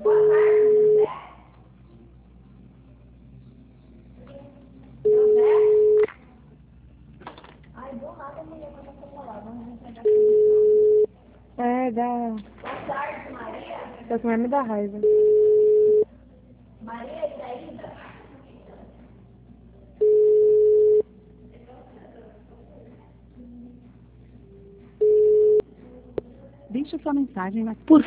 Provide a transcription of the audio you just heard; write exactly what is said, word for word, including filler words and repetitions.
É, dá. Só que mais me dá raiva. Deixe sua mensagem na... Por